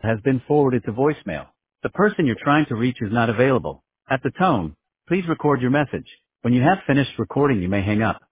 has been forwarded to voicemail. The person you're trying to reach is not available. At the tone, please record your message. When you have finished recording, you may hang up.